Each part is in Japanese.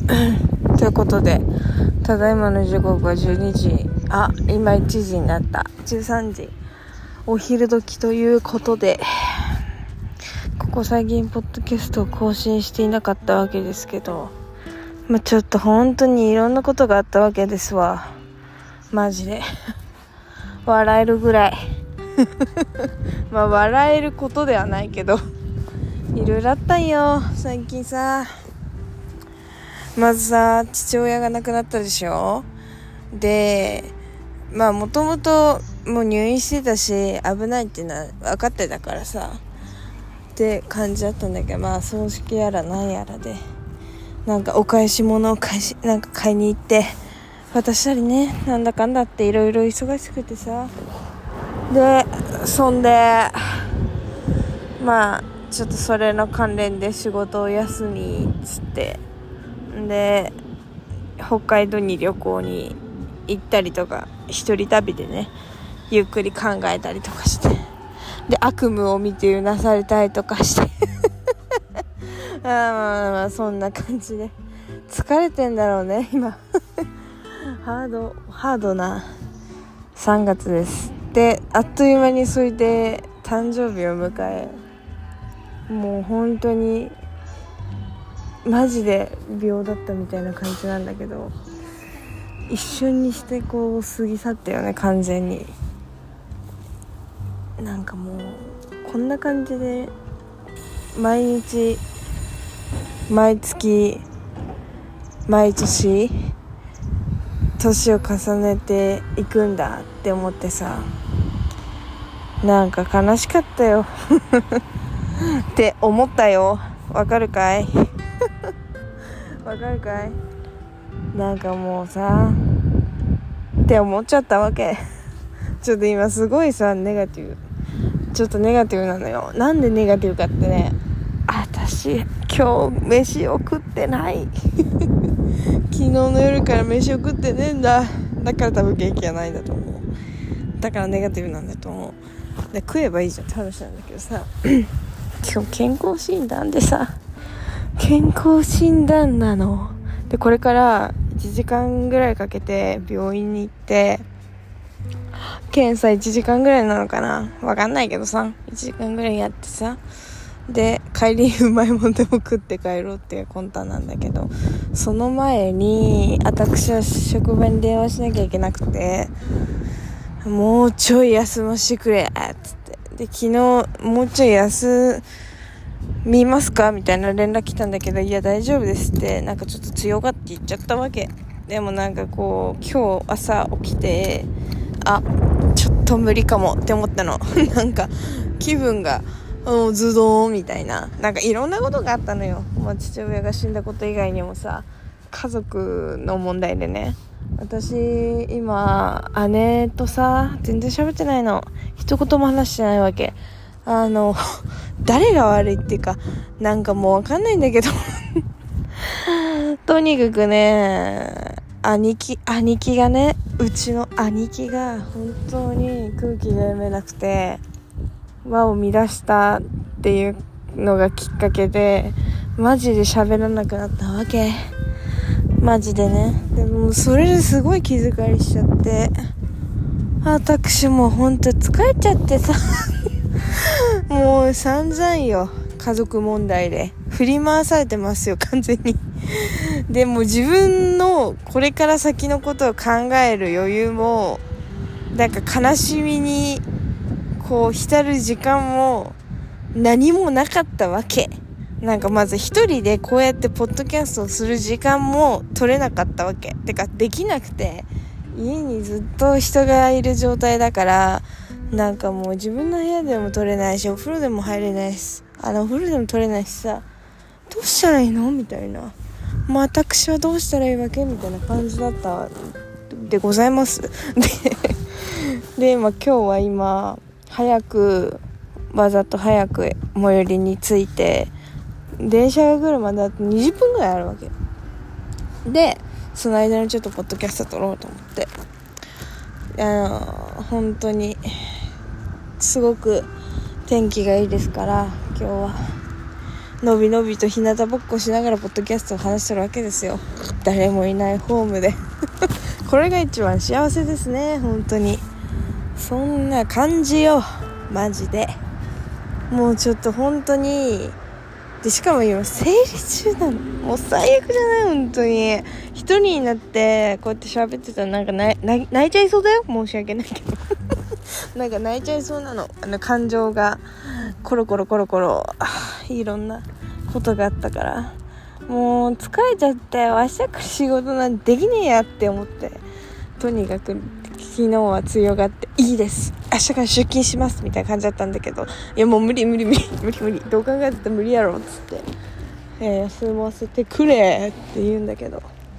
ということで、ただいまの時刻は12時、今1時になった。13時、お昼時ということで、ここ最近ポッドキャストを更新していなかったわけですけど、ちょっと本当にいろんなことがあったわけですわ。マジで笑えるぐらい笑えることではないけど、いろいろあったんよ最近さ。まずさ、父親が亡くなったでしょ。で、もともともう入院してたし危ないっていうのは分かってたからさって感じだったんだけど、葬式やらなんやらでお返し物を買いに行って渡したりね、なんだかんだっていろいろ忙しくてさ。でそんでちょっとそれの関連で仕事を休みっつって、で北海道に旅行に行ったりとか、一人旅でねゆっくり考えたりとかして、で悪夢を見てうなされたりとかしてそんな感じで疲れてんだろうね今ハードな3月です。であっという間にそれで誕生日を迎え、もう本当にマジで秒だったみたいな感じなんだけど、一瞬にしてこう過ぎ去ったよね完全に。もうこんな感じで毎日毎月毎年年を重ねていくんだって思ってさ、悲しかったよって思ったよ。わかるかいわかるかい。もうさって思っちゃったわけちょっと今すごいさちょっとネガティブなのよ。なんでネガティブかってね、私今日飯を食ってない昨日の夜から飯を食ってねえんだ。だから多分元気がないんだと思う。だからネガティブなんだと思う。で食えばいいじゃんって話なんだけどさ今日健康診断でさ、健康診断なので、これから1時間ぐらいかけて病院に行って、検査1時間ぐらいなのかな、わかんないけどさ、1時間ぐらいやってさ、で帰りにうまいもんでも食って帰ろうっていう魂胆なんだけど、その前に私は職場に電話しなきゃいけなくて、もうちょい休ませてくれっつって、で昨日もうちょい休みますかみたいな連絡来たんだけど、いや大丈夫ですってちょっと強がって言っちゃったわけ。でも今日朝起きて、ちょっと無理かもって思ったの気分がズドーンみたいな、いろんなことがあったのよ。父親が死んだこと以外にもさ、家族の問題でね、私今姉とさ全然喋ってないの。一言も話してないわけ。誰が悪いっていうかもうわかんないんだけどとにかくね、兄貴がね、うちの兄貴が本当に空気が読めなくて輪を乱したっていうのがきっかけでマジで喋らなくなったわけ。マジでね。でもそれですごい気遣いしちゃって、私もう本当疲れちゃってさもう散々よ、家族問題で振り回されてますよ完全にでも自分のこれから先のことを考える余裕も悲しみに浸る時間も何もなかったわけ。まず一人でこうやってポッドキャストをする時間も取れなかったわけ。てかできなくて、家にずっと人がいる状態だから、もう自分の部屋でも取れないし、お風呂でも入れないし、お風呂でも取れないしさ、どうしたらいいのみたいな、私はどうしたらいいわけみたいな感じだったでございますで今日はわざと早く最寄りに着いて、電車が来るまであと20分ぐらいあるわけで、その間にちょっとポッドキャスト撮ろうと思って、本当にすごく天気がいいですから、今日はのびのびと日向ぼっこしながらポッドキャストを話してるわけですよ。誰もいないホームでこれが一番幸せですね。本当にそんな感じよ、マジで。もうちょっと本当にで、しかも今生理中なの。もう最悪じゃない？本当に一人になってこうやって喋ってたらなんか泣いちゃいそうだよ。申し訳ないけどなんか泣いちゃいそうなの。感情がコロコロいろんなことがあったから、もう疲れちゃったよ。明日から仕事なんてできねえやって思って、とにかく昨日は強がって、いいです、明日から出勤しますみたいな感じだったんだけど、いやもう無理、どう考えても無理やろっつって、休ませてくれって言うんだけど、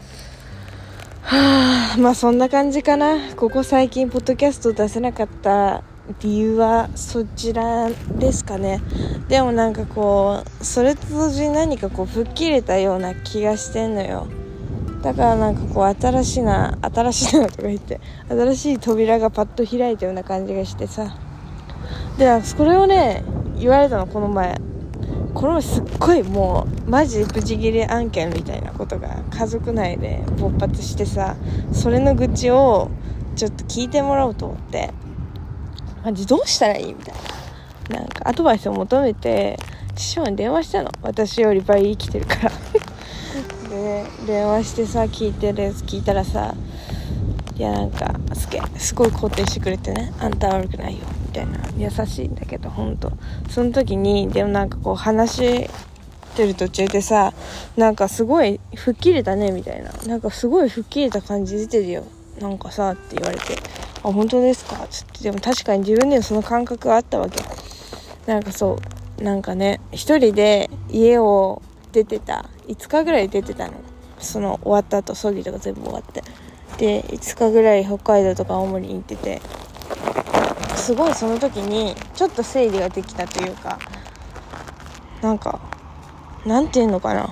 まあそんな感じかな。ここ最近ポッドキャスト出せなかった理由はそちらですかね。でもなんかこうそれと同時に何かこう吹っ切れたような気がしてんのよ。だからなんかこう新しいなとか言って、新しい扉がパッと開いたような感じがしてさ。でそれをね言われたの、この前すっごいもうマジブチギレ案件みたいなことが家族内で勃発してさ、それの愚痴をちょっと聞いてもらおうと思って、マジどうしたらいいみたいな、なんかアドバイスを求めて師匠に電話したの。私より倍生きてるからで電話してさ、聞いたらさ、いやなんかすごい肯定してくれてね、あんた悪くないよみたいな、優しいんだけど本当。その時にでもなんかこう話してる途中でさ、なんかすごい吹っ切れたねみたいな、なんかすごい吹っ切れた感じ出てるよなんかさって言われて、あ本当ですかつって。でも確かに自分でもその感覚があったわけ。なんかそうなんかね、一人で家を出てた5日ぐらい出てたの。その終わった後葬儀とか全部終わってで5日ぐらい北海道とか青森に行ってて、すごいその時にちょっと整理ができたというか、なんかなんていうのかな、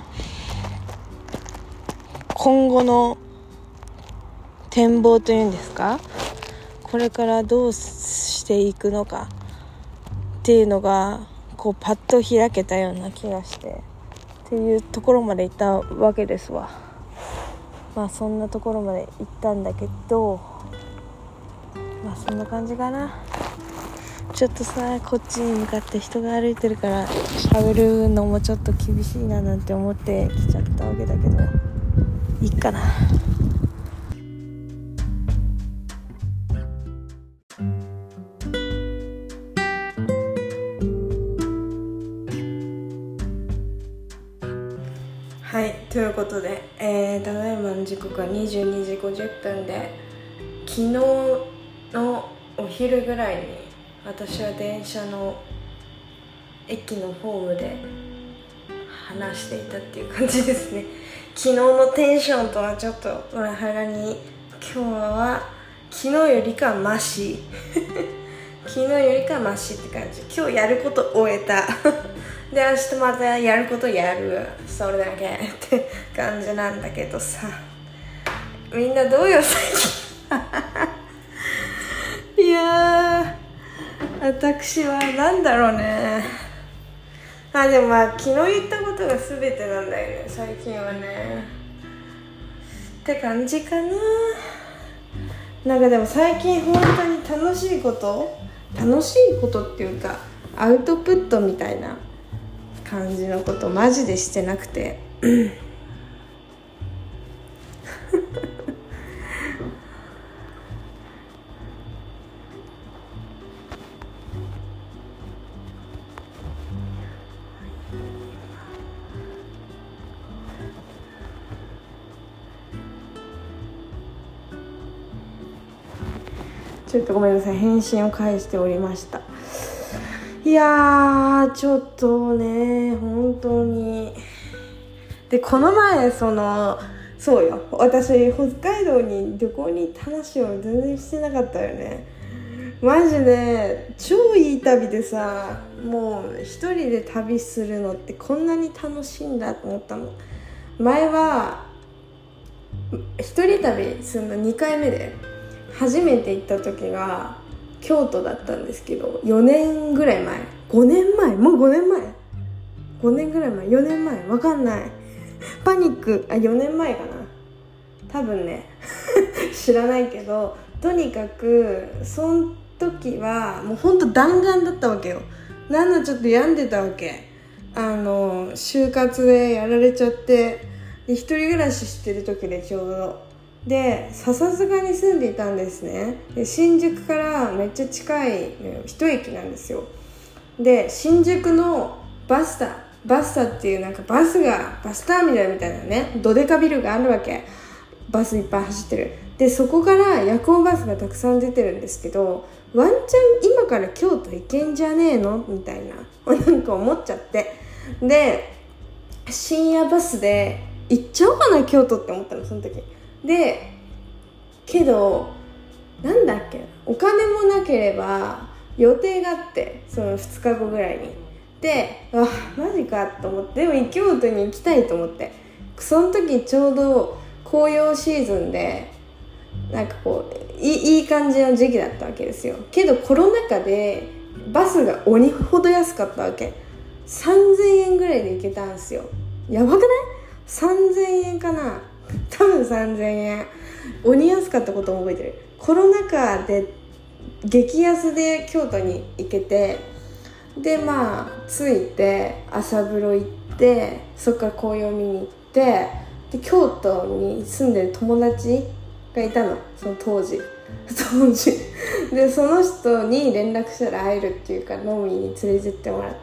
今後の展望というんですか、これからどうしていくのかっていうのがこうパッと開けたような気がしてっていうところまで行ったわけですわ。まあそんなところまで行ったんだけど、まあそんな感じかな。ちょっとさ、こっちに向かって人が歩いてるから喋るのもちょっと厳しいななんて思ってきちゃったわけだけど、いいかな。はい、ということで、ただいまの時刻は22時50分で、昨日のお昼ぐらいに私は電車の駅のホームで話していたっていう感じですね。昨日のテンションとはちょっと裏腹に、今日は昨日よりかマシ昨日よりかマシって感じ。今日やること終えたで明日またやることやる、それだけって感じなんだけどさ、みんなどうよ最近いやー、私はなんだろうね。でもまあ昨日言ったことが全てなんだよね最近はねって感じかな。なんかでも最近本当に楽しいことっていうかアウトプットみたいな感じのことマジでしてなくてちょっとごめんなさい、返信を返しておりました。いやーちょっとね本当に。でこの前そうよ、私北海道に旅行に行った話を全然してなかったよね。マジで超いい旅でさ、もう一人で旅するのってこんなに楽しいんだと思ったの。前は一人旅するの2回目で、初めて行った時が京都だったんですけど、4年ぐらい前、5年前 5年ぐらい前、4年前、わかんないパニック、4年前かな、多分ね知らないけど、とにかくその時はもうほんと弾丸だったわけよ。ちょっと病んでたわけ。就活でやられちゃって、で一人暮らししてる時で、ちょうどで笹塚に住んでいたんですね。で新宿からめっちゃ近い一駅なんですよ。で新宿のバスタっていう、なんかバスターミナルみたいなね、ドデカビルがあるわけ。バスいっぱい走ってる。でそこから夜行バスがたくさん出てるんですけど、ワンチャン今から京都行けんじゃねえのみたいななんか思っちゃって、で深夜バスで行っちゃおうかな京都って思ったの、その時で。けどなんだっけ、お金もなければ予定があって、その2日後ぐらいに。でマジかと思って、でも京都に行きたいと思って、その時ちょうど紅葉シーズンで、なんかこういい感じの時期だったわけですよ。けどコロナ禍でバスが鬼ほど安かったわけ。3000円ぐらいで行けたんですよ。やばくない？ 3000 円かな、多分3000円。鬼安かったことも覚えてる。コロナ禍で激安で京都に行けて、で着いて朝風呂行って、そっから紅葉見に行って、で京都に住んでる友達がいたの、その当時でその人に連絡したら会えるっていうか、飲みに連れてってもらって、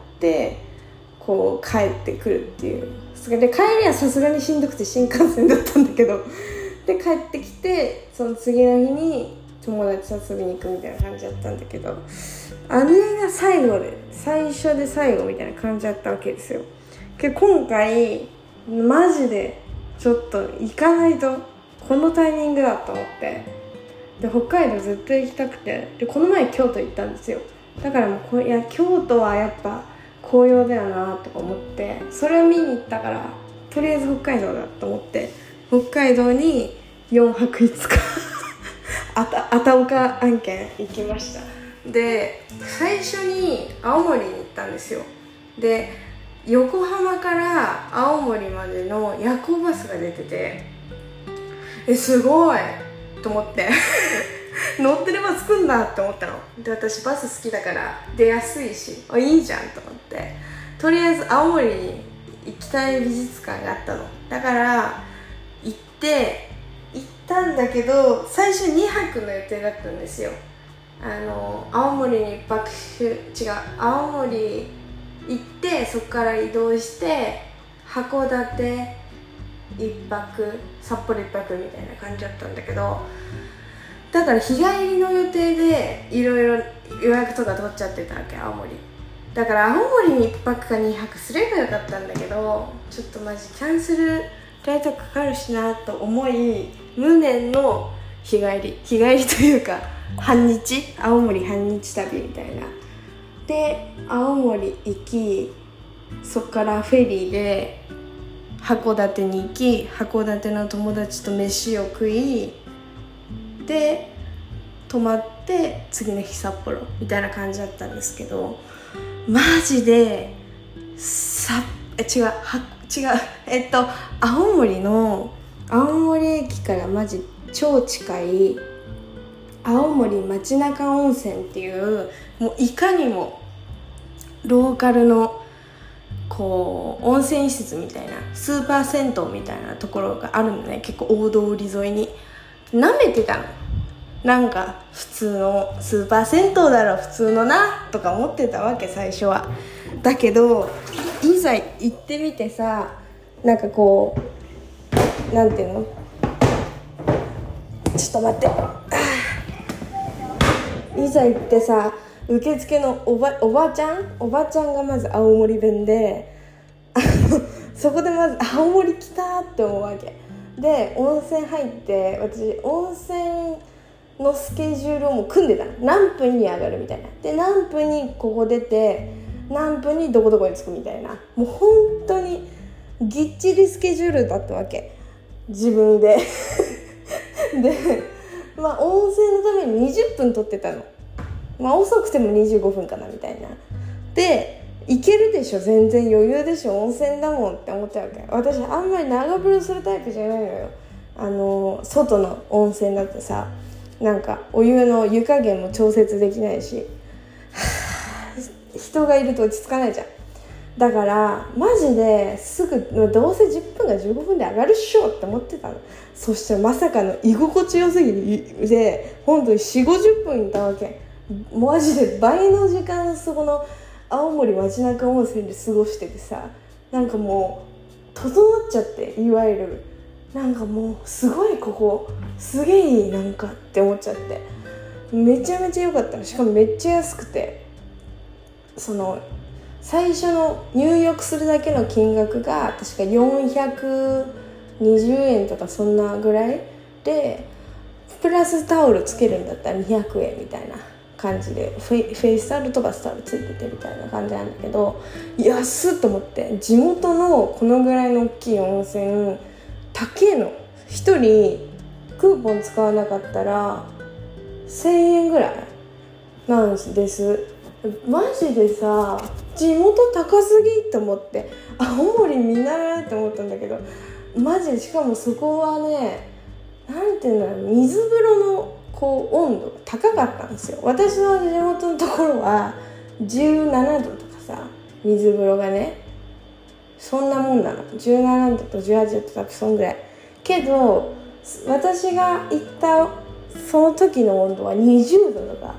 こう帰ってくるっていう。で帰りはさすがにしんどくて新幹線だったんだけど、で帰ってきて、その次の日に友達と遊びに行くみたいな感じだったんだけど、あれが最初で最後みたいな感じだったわけですよ。けど今回マジでちょっと行かないと、このタイミングだと思って、で北海道ずっと行きたくて、でこの前京都行ったんですよ。だからもう京都はやっぱ紅葉だよなとか思って、それを見に行ったから、とりあえず北海道だと思って北海道に4泊5日あたおか案件行きました。で最初に青森に行ったんですよ。で横浜から青森までの夜行バスが出てて、すごいと思って乗ってれば着くんだって思ったので、私バス好きだから出やすいし、いいじゃんと思って、とりあえず青森に行きたい美術館があったの。だから行ったんだけど、最初2泊の予定だったんですよ。青森に青森行って、そこから移動して函館1泊、札幌1泊みたいな感じだったんだけど、だから日帰りの予定でいろいろ予約とか取っちゃってたわけ、青森だから。青森に1泊か2泊すればよかったんだけど、ちょっとマジキャンセル代とかかるしなと思い、無念の日帰りというか青森半日旅みたいな。で青森行き、そっからフェリーで函館に行き、函館の友達と飯を食い、で泊まって次の日札幌みたいな感じだったんですけど、マジで青森駅からマジ超近い青森町中温泉っていう、もういかにもローカルのこう温泉施設みたいな、スーパー銭湯みたいなところがあるのね。結構大通り沿いに。舐めてたの、なんか普通のスーパー銭湯だろ普通のなとか思ってたわけ最初は。だけどいざ行ってみてさ、なんかこうなんていうの、ちょっと待って、いざ行ってさ、受付のおばちゃんがまず青森弁でそこでまず青森来たって思うわけで、温泉入って、私温泉のスケジュールをもう組んでたの。何分に上がるみたいな。で何分にここ出て、何分にどこどこに着くみたいな、もう本当にぎっちりスケジュールだったわけ、自分でで、温泉のために20分取ってたの。遅くても25分かなみたいな。で行けるでしょ、全然余裕でしょ、温泉だもんって思っちゃうわけ。私あんまり長風呂するタイプじゃないのよ。外の温泉だってさ、なんかお湯の湯加減も調節できないし人がいると落ち着かないじゃん。だからマジですぐどうせ10分か15分で上がるっしょって思ってたの。そしたらまさかの居心地よすぎて本当に 4,50 分いたわけ。マジで倍の時間そこの青森町中温泉で過ごしててさ、なんかもう整っちゃって、いわゆるなんかもうすごいここすげえいいなんかって思っちゃって、めちゃめちゃ良かったの。しかもめっちゃ安くて、その最初の入浴するだけの金額が確か420円とかそんなぐらいで、プラスタオルつけるんだったら200円みたいな感じで、フェイスタオルとバスタオルついててみたいな感じなんだけど、安っと思って。地元のこのぐらいの大きい温泉高えの。1人クーポン使わなかったら1000円ぐらいなんです。マジでさ、地元高すぎと思って、青森見習えって思ったんだけど、マジで。しかもそこはね、なんていうんだろう、水風呂のこう温度が高かったんですよ。私の地元のところは17度とかさ、水風呂がね、そんなもんなの。17度と18度とかそんぐらい。けど私が行ったその時の温度は20度とか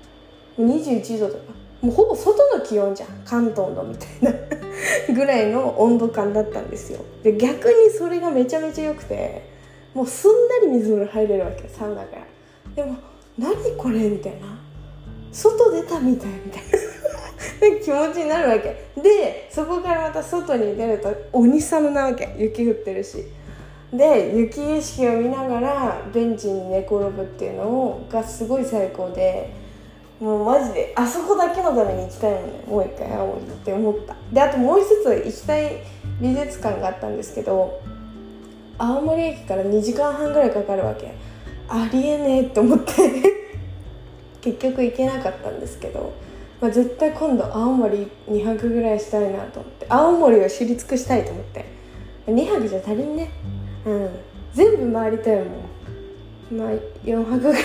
21度とか、もうほぼ外の気温じゃん、関東のみたいなぐらいの温度感だったんですよ。で逆にそれがめちゃめちゃ良くて、もうすんなり水風呂入れるわけ、サウナから。でも何これみたいな、外出たみたいみたいな気持ちになるわけで、そこからまた外に出ると鬼寒なわけ、雪降ってるし。で雪景色を見ながらベンチに寝転ぶっていうのがすごい最高で、もうマジであそこだけのために行きたいもんね、もう一回青森って思った。であともう一つ行きたい美術館があったんですけど、青森駅から2時間半ぐらいかかるわけ。ありえねえって思って結局行けなかったんですけど、絶対今度青森2泊ぐらいしたいなと思って、青森を知り尽くしたいと思って。2泊じゃ足りんね、全部回りたいもん。4泊ぐらい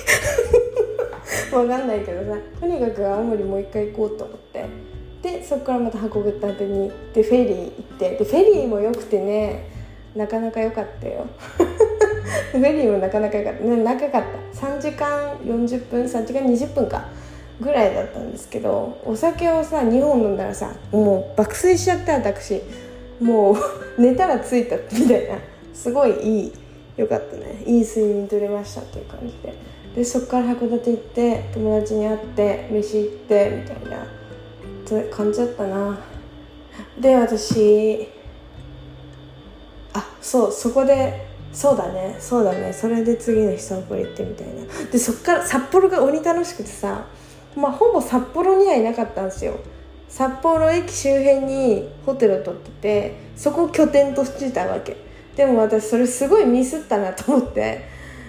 わかんないけどさ、とにかく青森もう一回行こうと思って、でそこからまた函館に行ってフェリー行って、でフェリーも良くてね、なかなか良かったよフェリーもなかなか良かったね。長かった。3時間40分3時間20分かぐらいだったんですけど、お酒をさ2本飲んだらさ、もう爆睡しちゃった。私もう寝たら着いたみたいな、すごい良かったね。いい睡眠取れましたっていう感じで、そっから函館行って友達に会って飯行ってみたいな感じだったな。で私そこでそうだねそれで次の日札幌行ってみたいな。でそっから札幌が鬼楽しくてさ、ほぼ札幌にはいなかったんですよ。札幌駅周辺にホテルを取ってて、そこを拠点としてたわけ。でも私それすごいミスったなと思って、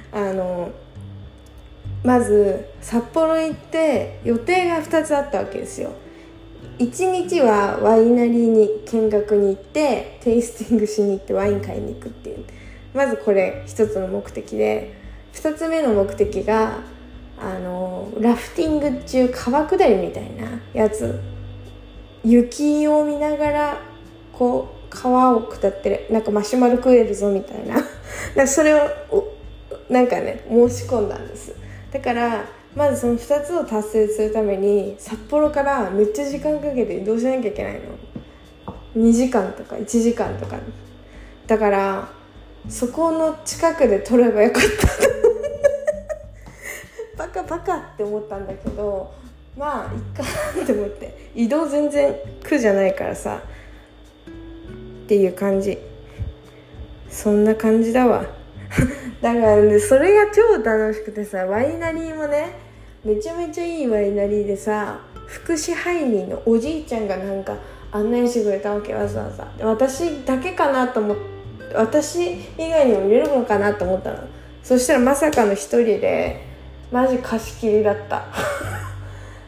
まず札幌行って予定が2つあったわけですよ。1日はワイナリーに見学に行ってテイスティングしに行ってワイン買いに行くっていう、まずこれ一つの目的で、2つ目の目的がラフティング中川下りみたいなやつ、雪を見ながらこう川を下ってる、なんかマシュマロ食えるぞみたいなだからそれをなんかね申し込んだんです。だからまずその2つを達成するために札幌からめっちゃ時間かけて移動しなきゃいけないの。2時間とか1時間とか。だからそこの近くで撮ればよかったバカって思ったんだけど、いっかって思って、移動全然苦じゃないからさっていう感じ。そんな感じだわだからね、それが超楽しくてさ、ワイナリーもねめちゃめちゃいいワイナリーでさ、副支配人のおじいちゃんがなんか案内してくれたわけ、わざわざ。私だけかなと思って、私以外にも入れるのかなと思ったの。そしたらまさかの一人で、マジ貸し切りだった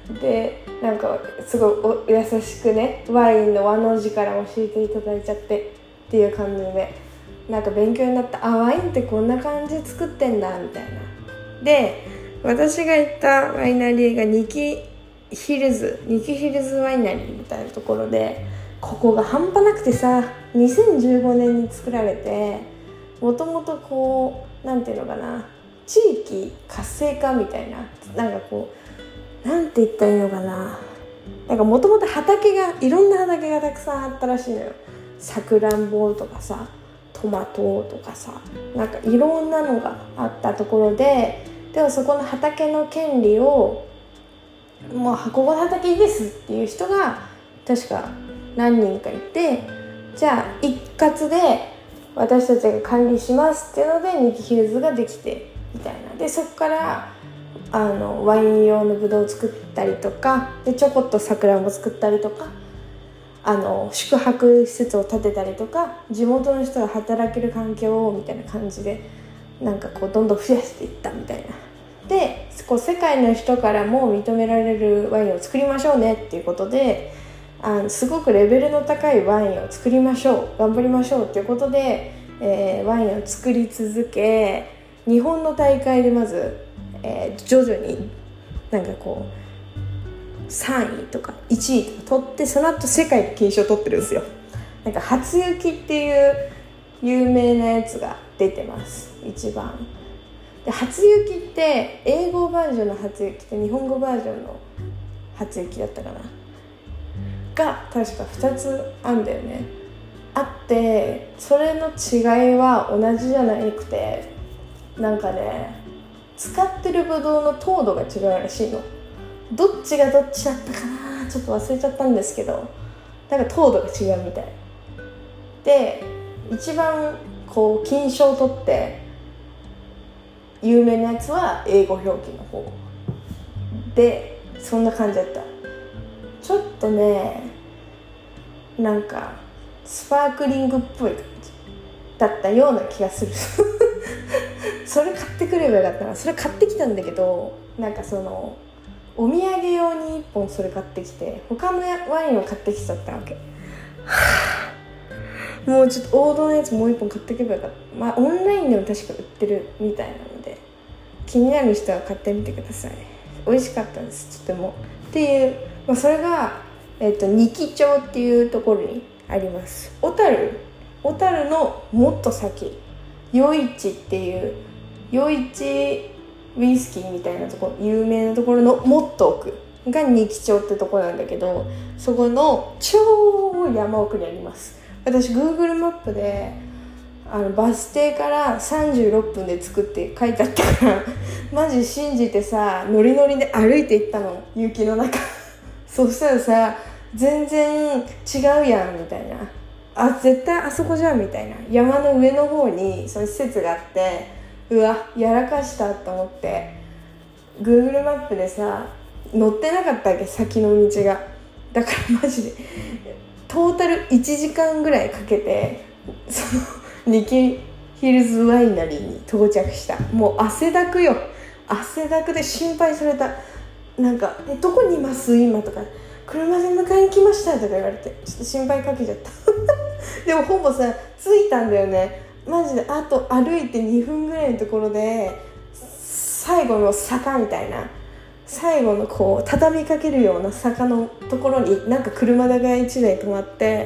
でなんかすごい優しくねワインの和の字から教えていただいちゃってっていう感じでなんか勉強になった。ワインってこんな感じで作ってんだみたいな。で私が行ったワイナリーがニキヒルズワイナリーみたいなところで、ここが半端なくてさ、2015年に作られて、もともとこうなんていうのかな、地域活性化みたいな、なんかこうなんて言ったらいいのかな、なんかもともと畑がいろんな畑がたくさんあったらしいのよ。さくらんぼとかさ、トマトとかさ、なんかいろんなのがあったところで、でもそこの畑の権利をもうここの畑いいですっていう人が確か何人かいて、じゃあ一括で私たちが管理しますっていうのでニキヒルズができてみたいな。でそこからワイン用のブドウを作ったりとかで、ちょこっと桜も作ったりとか、宿泊施設を建てたりとか、地元の人が働ける環境をみたいな感じでなんかこうどんどん増やしていったみたいな。でこう世界の人からも認められるワインを作りましょうねっていうことで、すごくレベルの高いワインを作りましょう、頑張りましょうっていうことで、ワインを作り続け、日本の大会でまず、徐々になんかこう3位とか1位とか取って、その後世界で金賞を取ってるんですよ。なんか初雪っていう有名なやつが出てます、一番で。初雪って英語バージョンの初雪と日本語バージョンの初雪だったかなが確か2つあんだよね。あって、それの違いは同じじゃなくて、なんかね、使ってるブドウの糖度が違うらしいの。どっちがどっちだったかな、ちょっと忘れちゃったんですけど、なんか糖度が違うみたいで、一番こう金賞を取って有名なやつは英語表記の方で、そんな感じだった。ちょっとね、なんかスパークリングっぽい感じだったような気がするそれ買ってくればよかったな。それ買ってきたんだけど、なんかそのお土産用に1本それ買ってきて、他のワインを買ってきちゃったわけもうちょっと王道のやつもう1本買ってけばよかった。まあオンラインでも確か売ってるみたいなので、気になる人は買ってみてください。美味しかったです、とても。っていう、それが、二木町っていうところにあります。小樽のもっと先、余市っていう余市ウイスキーみたいなところ、有名なところのもっと奥が二木町ってところなんだけど、そこの超山奥にあります。私 Google マップでバス停から36分で着くって書いてあったからマジ信じてさ、ノリノリで歩いて行ったの、雪の中そしたらさ、全然違うやんみたいな、絶対あそこじゃんみたいな、山の上の方にそういう施設があって、うわやらかしたと思って Google マップでさ載ってなかったわけ、先の道が。だからマジでトータル1時間ぐらいかけてそのニキヒルズワイナリーに到着した。もう汗だくよ、汗だくで心配された。なんかどこにいます今とか、車で迎えに来ましたとか言われて、ちょっと心配かけちゃったでもほぼさ着いたんだよね、マジで。あと歩いて2分ぐらいのところで最後の坂みたいな、最後のこう畳みかけるような坂のところになんか車が1台止まって、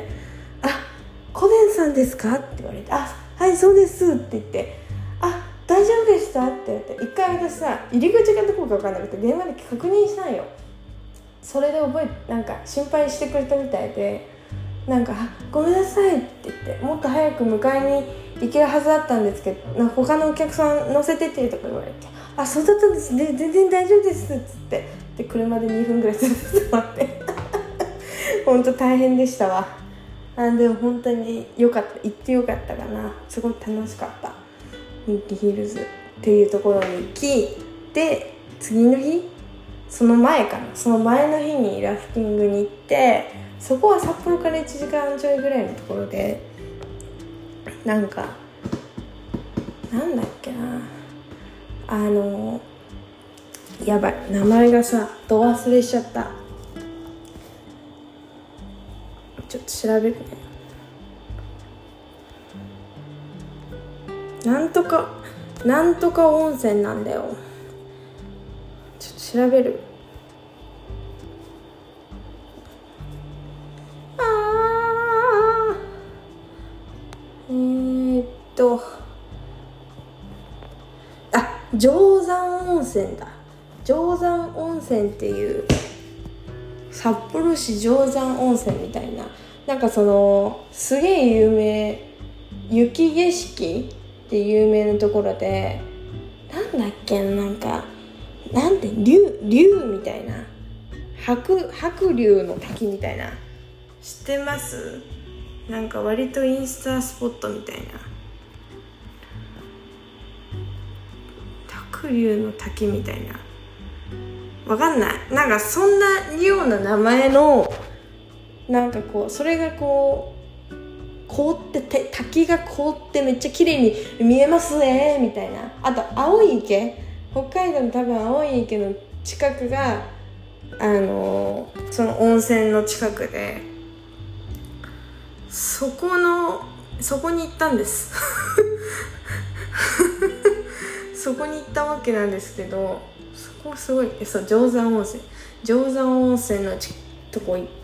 コデンさんですかって言われて、はいそうですって言って、大丈夫でしたって言って、一回私さ入り口がどこか分かんなくて電話で確認したんよ。それでなんか心配してくれたみたいで、なんかごめんなさいって言って、もっと早く迎えに行けるはずだったんですけど、他のお客さん乗せててとか言われて、そうだったんですね、全然大丈夫ですっつって、で車で2分ぐらい連れてもらって本当大変でしたわ。でも本当によかった、行ってよかったかな。すごい楽しかった。ニキヒルズっていうところに行き、で次の日、その前の日にラフティングに行って、そこは札幌から1時間ちょいぐらいのところで、なんかなんだっけな、 やばい、名前がさど忘れしちゃった。ちょっと調べるね。なんとか温泉なんだよ。ちょっと調べる。定山温泉だ。定山温泉っていう札幌市定山温泉みたいな、なんかそのすげえ有名、雪景色って有名なところで、なんだっけ、なんかなんて竜みたいな、白竜の滝みたいな、知ってます？なんか割とインスタスポットみたいな、白竜の滝みたいな、わかんない、なんかそんなような名前の、なんかこうそれがこう凍ってて、滝が凍ってめっちゃ綺麗に見えますねみたいな。あと青い池、北海道の多分青い池の近くがその温泉の近くで、そこに行ったんですそこに行ったわけなんですけど、そこすごい、そう定山温泉のとこ行って、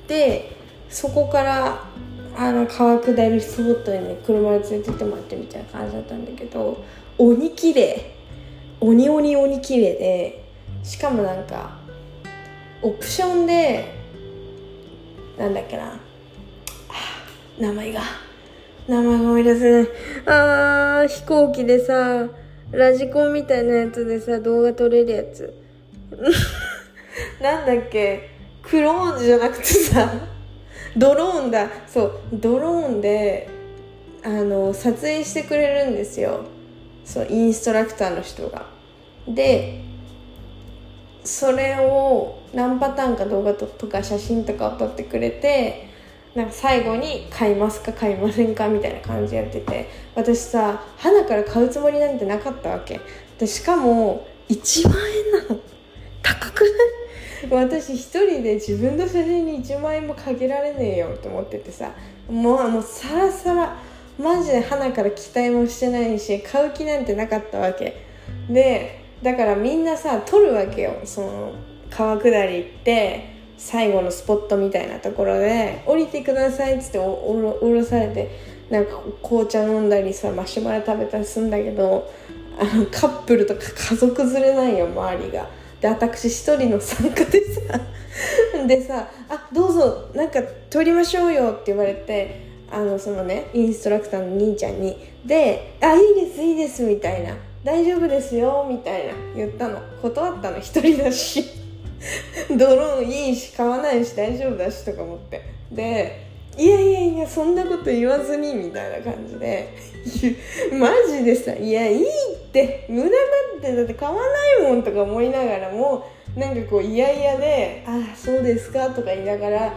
そこから川下りスポットにね、車で連れてってもらってみたいな感じだったんだけど、鬼綺麗綺麗で、しかもなんかオプションで、なんだっけな、名前が思い出せない。飛行機でさ、ラジコンみたいなやつでさ動画撮れるやつなんだっけ、クローンじゃなくてさドローンだ。そう、ドローンで撮影してくれるんですよ、そうインストラクターの人が。でそれを何パターンか動画とか写真とかを撮ってくれて、なんか最後に買いますか買いませんかみたいな感じでやってて、私さ花から買うつもりなんてなかったわけで、しかも1万円なの。高くない？私一人で自分の写真に1万円もかけられねえよと思っててさ、もうサラサラ、マジで花から期待もしてないし買う気なんてなかったわけで、だからみんなさ撮るわけよ。その川下り行って最後のスポットみたいなところで降りてくださいっつって降ろされて、なんか紅茶飲んだりさマシュマロ食べたりするんだけど、カップルとか家族連れないよ周りが。で私一人の参加でさでさ、どうぞなんか撮りましょうよって言われて、そのねインストラクターの兄ちゃんに、でいいですみたいな、大丈夫ですよみたいな言ったの。断ったの、一人だしドローンいいし買わないし大丈夫だしとか思って、でいやそんなこと言わずにみたいな感じでマジでさ、いやいいって無駄だって、だって買わないもんとか思いながらも、なんかこう嫌々でそうですかとか言いながら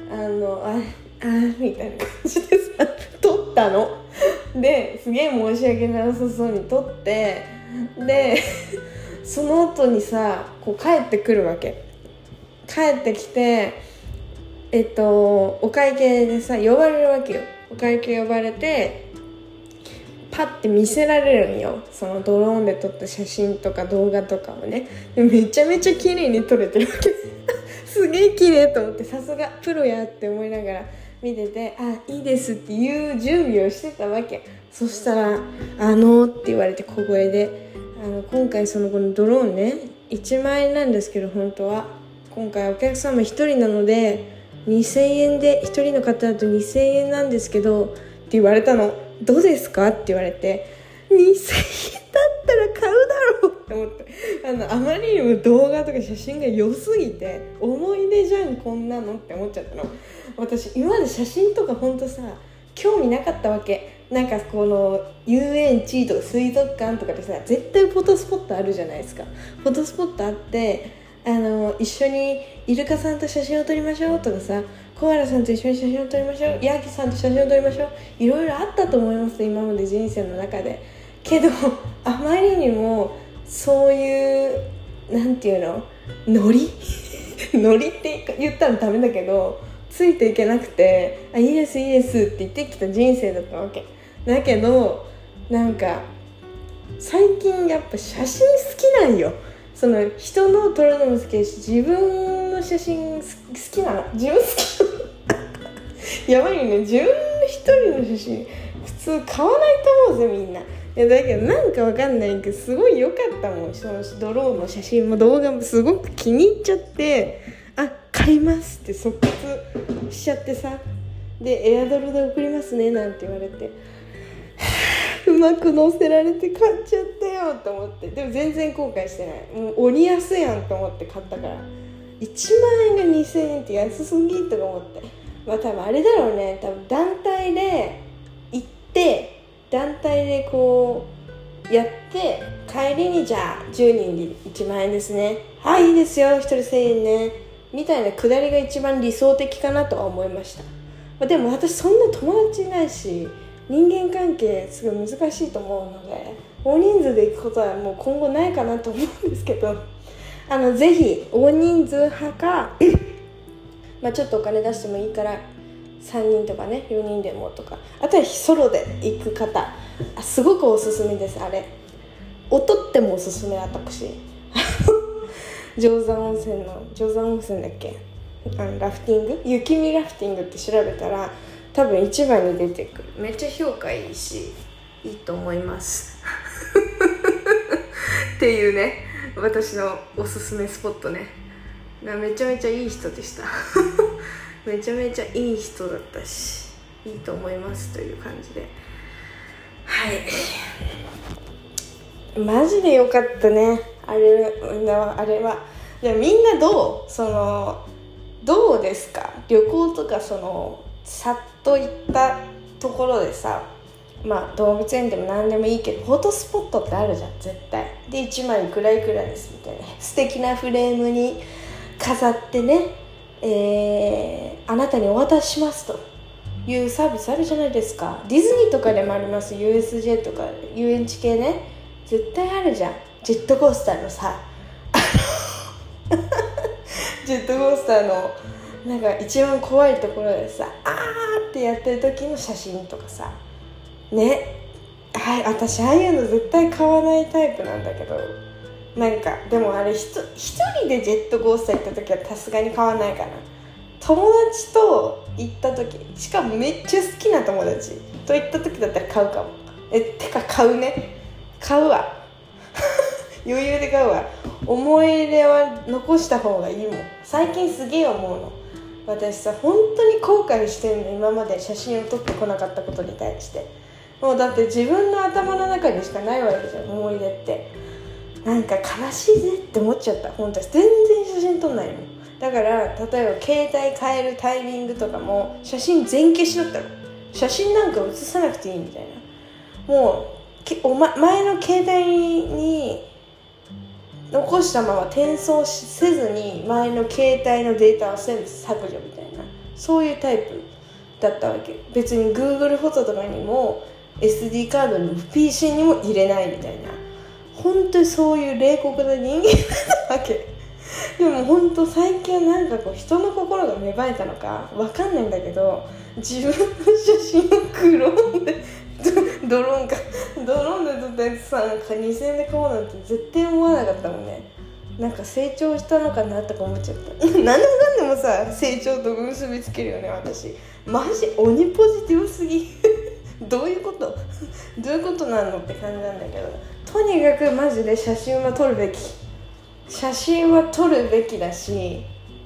みたいな感じでさ撮ったのですげえ申し訳なさそうに撮って、でその後にさこう帰ってくるわけ。帰ってきてお会計でさ呼ばれるわけよ。お会計呼ばれてパッて見せられるんよ、そのドローンで撮った写真とか動画とかをね。でめちゃめちゃ綺麗に撮れてるわけすげえ綺麗と思って、さすがプロやって思いながら見てて、いいですっていう準備をしてたわけ。そしたらって言われて小声で、今回このドローンね1万円なんですけど、本当は今回お客様1人なので2000円で、1人の方だと2000円なんですけどって言われたの。どうですかって言われて、2000円だったら買うだろうって思って、あまりにも動画とか写真が良すぎて思い出じゃんこんなのって思っちゃったの。私今まで写真とかほんとさ興味なかったわけ。なんかこの遊園地とか水族館とかでさ絶対フォトスポットあるじゃないですか。フォトスポットあって一緒にイルカさんと写真を撮りましょうとかさ、コアラさんと一緒に写真を撮りましょう、ヤギさんと写真を撮りましょう、いろいろあったと思います今まで人生の中で。けどあまりにもそういうなんていうの、ノリノリって言ったらダメだけど、ついていけなくて、いいですいいですって言ってきた人生だったわけだけど、なんか最近やっぱ写真好きなんよ。その人の撮るのも好きだし、自分の写真好きなの。自分好きやばいよね、自分の一人の写真普通買わないと思うぜみんな。いやだけどなんかわかんないけど、すごい良かったもん。そのドローンの写真も動画もすごく気に入っちゃって、買いますって即決しちゃってさ、でエアドロで送りますねなんて言われて、うまく載せられて買っちゃったよと思って。でも全然後悔してない。もう鬼安やんと思って買ったから。1万円が2000円って安すぎとか思って、多分あれだろうね、多分団体で行って、団体でこうやって、帰りにじゃあ10人で1万円ですね、いいですよ1人1000円ねみたいなくだりが一番理想的かなとは思いました。でも私そんな友達いないし、人間関係すごい難しいと思うので、大人数で行くことはもう今後ないかなと思うんですけど、ぜひ大人数派かちょっとお金出してもいいから3人とかね、4人でもとか、あとはソロで行く方、すごくおすすめです。あれ音ってもおすすめ。私定山温泉だっけ、ラフティング、雪見ラフティングって調べたら多分一番に出てくる。めっちゃ評価いいし、いいと思いますっていうね、私のおすすめスポットね。めちゃめちゃいい人でしためちゃめちゃいい人だったし、いいと思いますという感じで、マジでよかったね、あれは。でみんなどうですか、旅行とかさっと行ったところでさ、動物園でも何でもいいけどフォトスポットってあるじゃん絶対。で1枚いくらいくらですみたいな、素敵なフレームに飾ってね、あなたにお渡ししますというサービスあるじゃないですか。ディズニーとかでもあります。 USJ とか遊園地系ね、絶対あるじゃん。ジェットコースターのさジェットコースターのなんか一番怖いところでさ、ってやってる時の写真とかさね。私ああいうの絶対買わないタイプなんだけど、なんかでもあれ一人でジェットコースター行った時はさすがに買わないかな。友達と行った時、しかもめっちゃ好きな友達と行った時だったら買うかも。てか買うわ余裕で買うわ。思い出は残した方がいいもん。最近すげえ思うの。私さ、本当に後悔してんの、今まで写真を撮ってこなかったことに対して。もうだって自分の頭の中にしかないわけじゃん、思い出って。なんか悲しいぜって思っちゃった。本当に全然写真撮んないもん。だから例えば携帯変えるタイミングとかも写真全消しだったの。写真なんか写さなくていいみたいな。もう前の携帯に残したまま転送せずに前の携帯のデータを全部削除みたいな、そういうタイプだったわけ。別に Google フォトとかにも SD カードにも PC にも入れないみたいな、本当にそういう冷酷な人間だったわけ。でも本当最近はなんかこう人の心が芽生えたのかわかんないんだけど、自分の写真をクローンでドローンで撮ったやつさ、なんか2000円で買おうなんて絶対思わなかったもんね。なんか成長したのかなとか思っちゃった何でもかんでもさ、成長と結びつけるよね私。マジ鬼ポジティブすぎどういうことなのって感じなんだけど、とにかくマジで写真は撮るべきだし、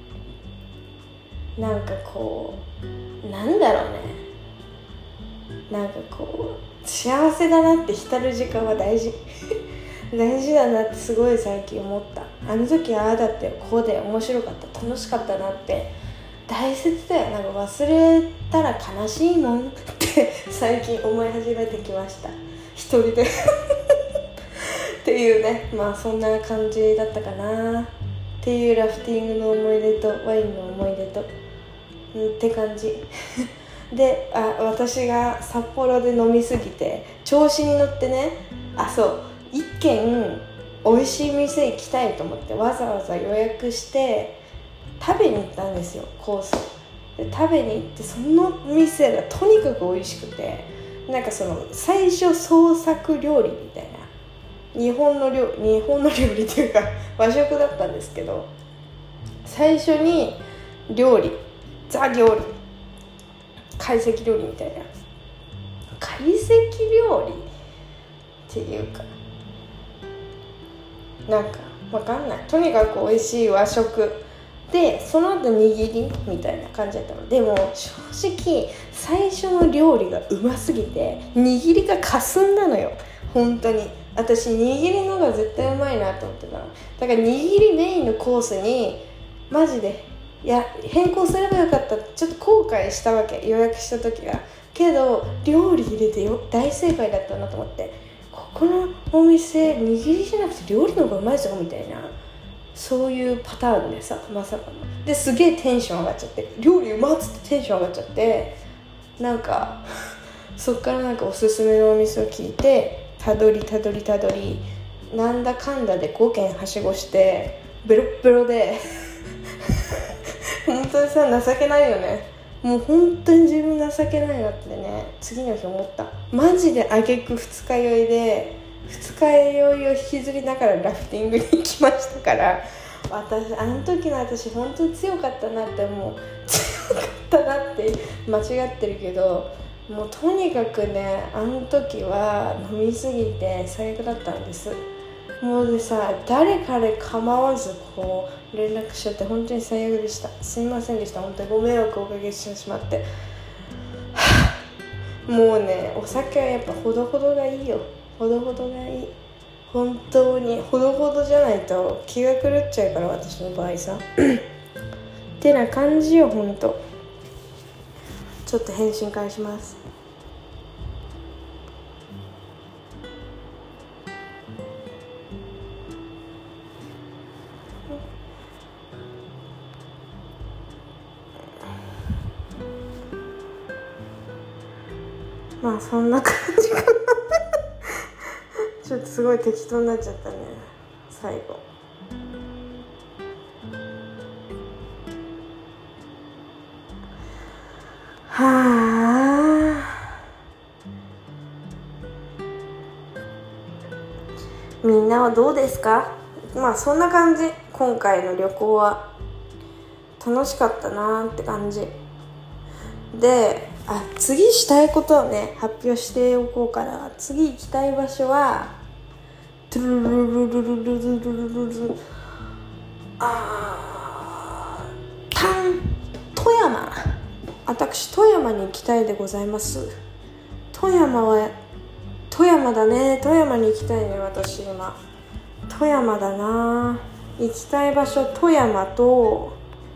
なんかこうなんだろうね、なんかこう幸せだなって浸る時間は大事だなってすごい最近思った。あの時ああだってこうで面白かった、楽しかったなって大切だよ。なんか忘れたら悲しいもんって最近思い始めてきました、一人でっていうね、そんな感じだったかなっていうラフティングの思い出とワインの思い出とって感じで、私が札幌で飲みすぎて調子に乗ってね、そう一軒美味しい店行きたいと思ってわざわざ予約して食べに行ったんですよ、コースで食べに行って、その店がとにかく美味しくて、なんかその最初創作料理みたいな、日本の料理っていうか和食だったんですけど、最初に料理ザ料理懐石料理みたいな、懐石料理っていうかなんかわかんない、とにかく美味しい和食で、その後握りみたいな感じだったの。でも正直最初の料理がうますぎて握りが霞んだのよ。本当に私握りの方が絶対うまいなと思ってたの。だから握りメインのコースにマジで変更すればよかった、ちょっと後悔したわけ、予約した時は。けど料理入れて大正解だったなと思って、ここのお店握りじゃなくて料理の方がうまいぞみたいな、そういうパターンでさ、まさかのですげえテンション上がっちゃって、料理うまっつってテンション上がっちゃって、なんかそっからなんかおすすめのお店を聞いてたどりなんだかんだで5軒はしごしてベロッベロで本当にさ情けないよね。もう本当に自分情けないなってね、次の日思った。マジで挙句二日酔いで、二日酔いを引きずりながらラフティングに行きましたから、あの時の私本当に強かったなって、もう強かったなって間違ってるけど、もうとにかくね、あの時は飲みすぎて最悪だったんです。もうでさ、誰彼構わずこう連絡しちゃって本当に最悪でした。すいませんでした、本当にご迷惑をおかけしてしまって、もうね、お酒はやっぱほどほどがいいよ、ほどほどがいい、本当にほどほどじゃないと気が狂っちゃうから、私の場合さってな感じよ。本当ちょっと返信返します。まあそんな感じかなちょっとすごい適当になっちゃったね最後。はあ、みんなはどうですか？まあそんな感じ。今回の旅行は楽しかったなーって感じで、次したいことをね発表しておこうかな。次行きたい場所は富山。私富山に行きたいでございます。富山だね。富山に行きたいね。私今富山だな。行きたい場所富山と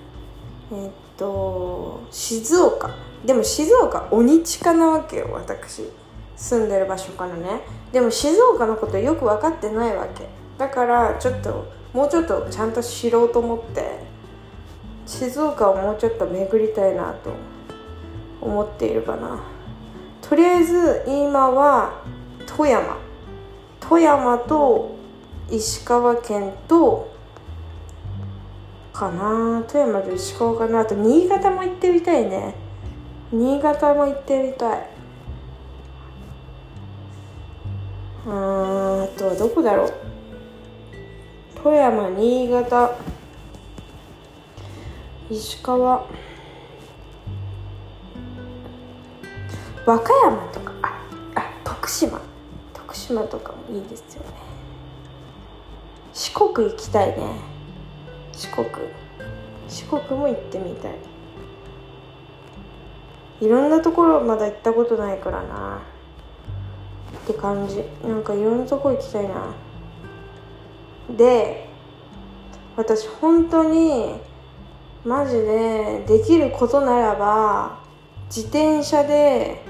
静岡。でも静岡鬼近なわけよ、私住んでる場所からね。でも静岡のことよく分かってないわけだから、もうちょっとちゃんと知ろうと思って静岡をもうちょっと巡りたいなと思っているかな。とりあえず今は富山と石川県とかな。富山と石川かな。あと新潟も行ってみたいね。新潟も行ってみたい。あとはどこだろう。富山、新潟、石川、和歌山とか、徳島とかもいいですよね。四国行きたいね。四国も行ってみたい。いろんなところまだ行ったことないからなって感じ。なんかいろんなとこ行きたいな。で、私本当にマジでできることならば自転車で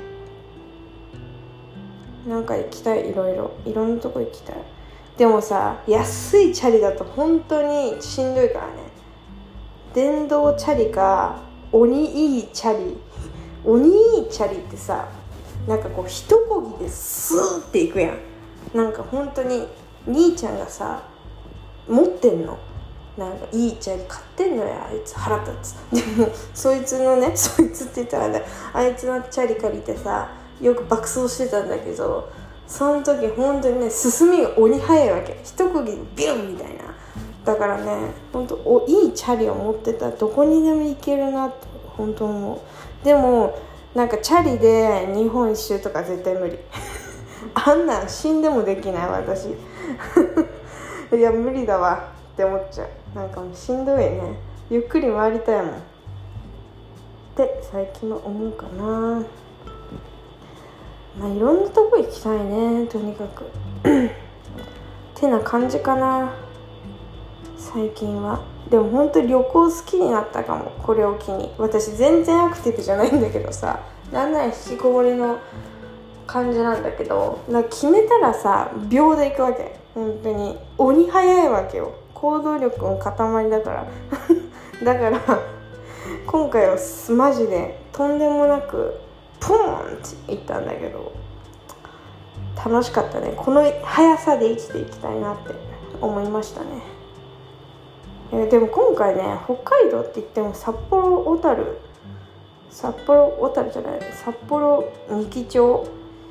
なんか行きたい。いろんなとこ行きたい。でもさ、安いチャリだと本当にしんどいからね。電動チャリか鬼いいチャリってさ、なんかこう一漕ぎでスーっていくやん。なんか本当に兄ちゃんがさ持ってんの、なんかいいチャリ買ってんのよ、あいつ腹立つ。でもそいつのね、そいつって言ったらね、あいつのチャリ借りてさよく爆走してたんだけど、その時本当にね進みが鬼速いわけ、一釘ビュンみたいな。だからね本当いいチャリを持ってたらどこにでも行けるなって本当思う。でもなんかチャリで日本一周とか絶対無理あんなん死んでもできない私いや無理だわって思っちゃう。なんかもうしんどいね、ゆっくり回りたいもんって最近は思うかな。まあいろんなとこ行きたいね、とにかくてな感じかな最近は。でも本当に旅行好きになったかも、これを機に。私全然アクティブじゃないんだけどさ、なんなら引きこもりの感じなんだけど、なんか決めたらさ秒で行くわけ、本当に鬼早いわけよ、行動力の塊だからだから今回はマジでとんでもなくポーンって行ったんだけど楽しかったね。この速さで生きていきたいなって思いましたね。でも今回ね北海道って言っても札幌小樽じゃない札幌二木町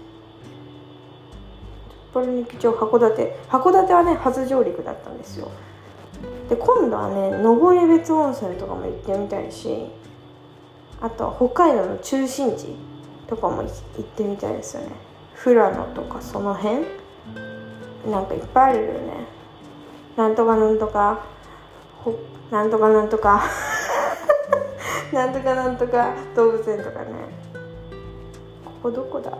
函館はね初上陸だったんですよ。で今度はね登別温泉とかも行ってみたいし、あとは北海道の中心地とかも行ってみたいですよね。富良野とかその辺なんかいっぱいあるよね。なんとかなんとかなんとかなんとかなんとかなんとか動物園とかね。ここどこだ、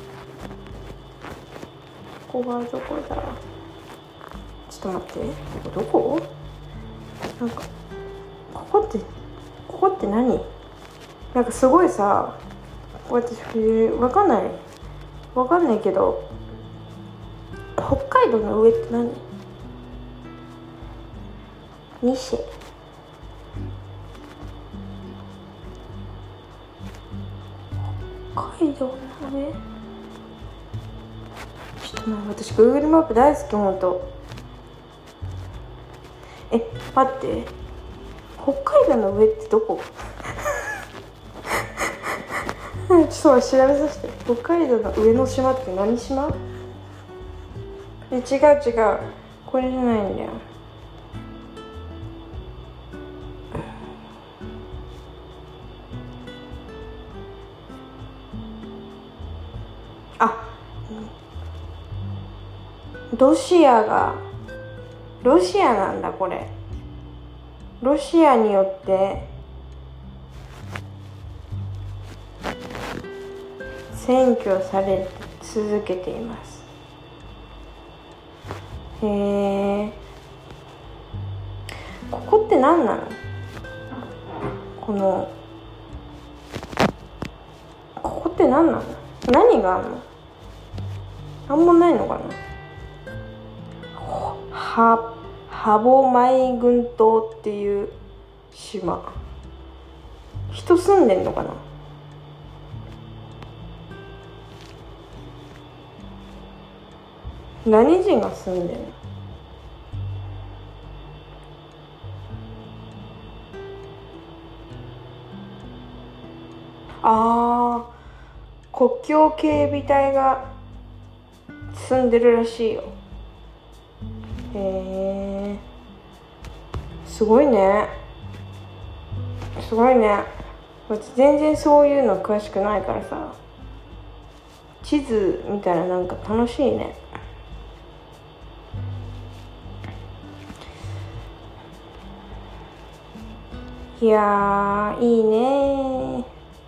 ここはどこだ、ちょっと待って、ここどこ、なんかここって何、なんかすごいさ、私わかんないけど、北海道の上って何、西北海道の上、ちょっと私 Google マップ大好きほんと。待って、北海道の上ってどこちょっと調べさせて。北海道の上の島って何島？違うこれじゃないんだよ。ロシアなんだこれ。ロシアによって占拠され続けています。ここって何なの？ここって何なの？何があるの？なんもないのかな？ハボマイ群島っていう島、人住んでんのかな？何人が住んでんの？国境警備隊が住んでるらしいよ。すごいね。私全然そういうの詳しくないからさ、地図みたいな、なんか楽しいね。いやーいいね。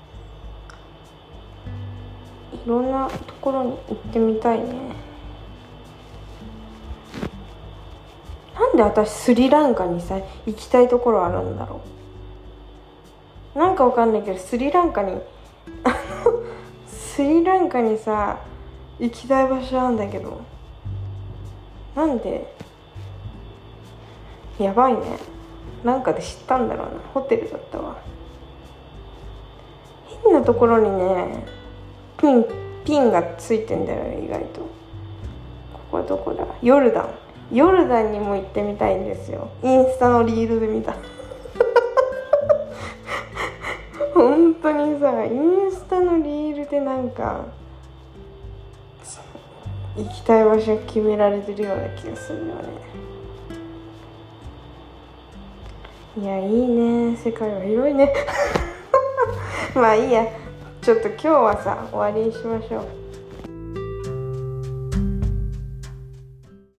いろんなところに行ってみたいね。なんで私スリランカにさ行きたいところあるんだろう。なんかわかんないけどスリランカにさ行きたい場所なんだけど、なんで？やばいね。なんかで知ったんだろうな。ホテルだったわ。変なところにねピンがついてんだよ意外と。こここれどこだ、ヨルダンにも行ってみたいんですよ。インスタのリールで見た本当にさ、インスタのリールでなんか行きたい場所決められてるような気がするよね。いや、いいね、世界は広いねまあいいや、ちょっと今日はさ終わりにしましょう。